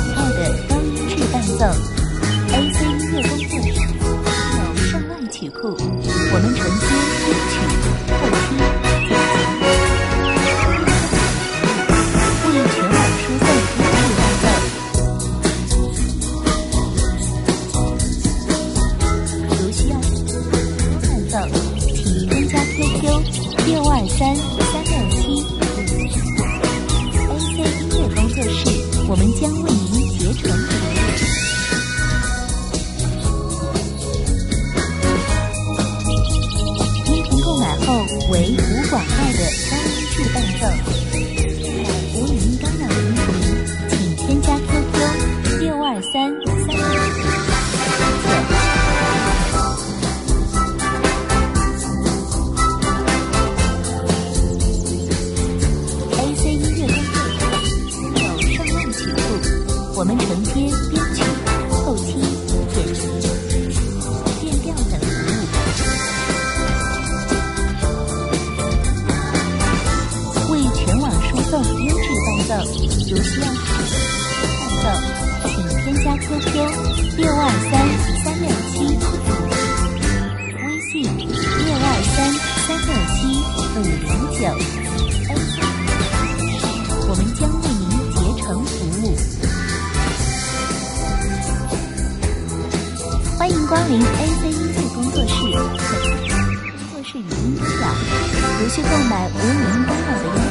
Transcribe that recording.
澳的高音质伴奏 AC 音乐工作室有上万曲库，我们承接编曲、后期、剪辑，为全网输送音质伴奏。如需要伴奏，请添加 QQ 623-367-5AC 音乐工作室，我们将为您竭诚服务。音频购买后为无广告的高音质伴奏，无语音干扰的音频，请添加 QQ 623-367-5我们承接编曲、后期、剪辑、变调等服务，为全网输送优质伴奏。如需要伴奏，请添加 QQ 623-367-5，微信623-367-509，我们将为您竭诚服务。欢迎光临 AC 音乐工作室，工作室语音干扰，如需购买无语音干扰的音